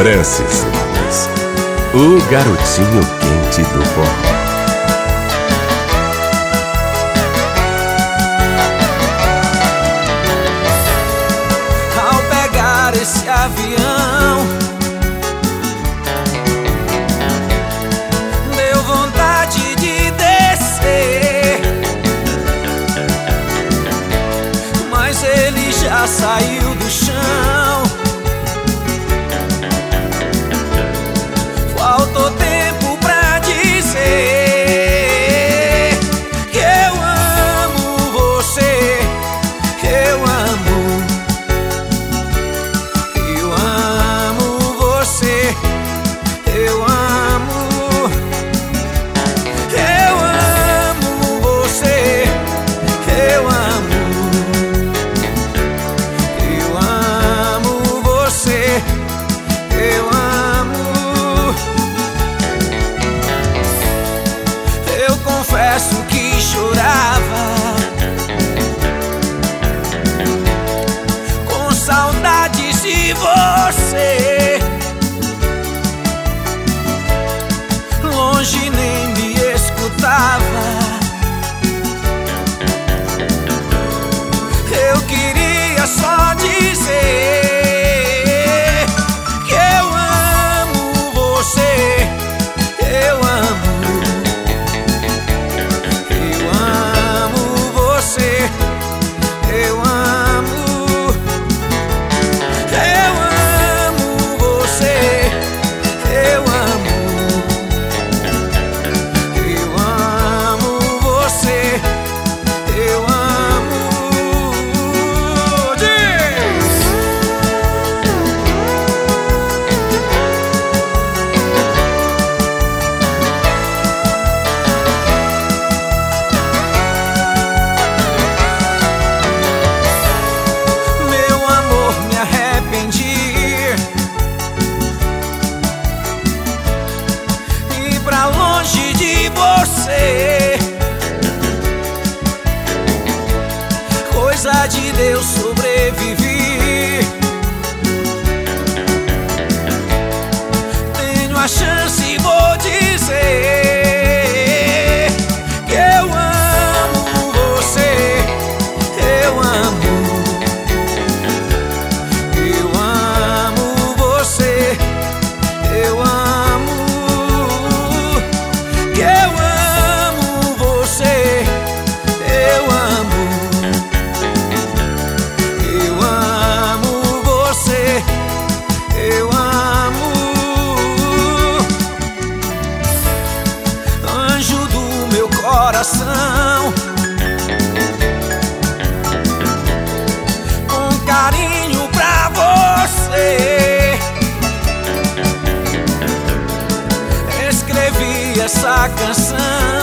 Francis Lopes, o garotinho quente do forró. Ao pegar esse avião, deu vontade de descer, mas ele já saiu do chão. Faltou tempo pra dizer que eu amo você, eu amo você, eu amo você, eu amo você, eu amo. Eu confesso que chorava com saudades de você. Longe nem me escutava. Eu queria só dizer que eu amo você, eu amo você, eu amo você, eu amo você, eu amo. Diz! Meu amor, me arrependi e pra longe de você. Coisa de Deus, sobrevivi. Tenho a chance e vou dizer que eu amo você, eu amo você, eu amo você, eu amo você, eu amo. Anjo do meu coração, com carinho pra você, escrevi essa canção.